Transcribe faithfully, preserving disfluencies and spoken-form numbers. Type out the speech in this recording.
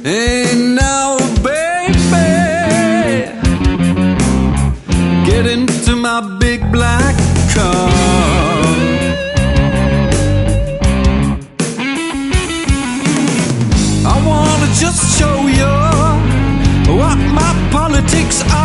And now, baby, get into my big black car. I wanna just show you what my politics are.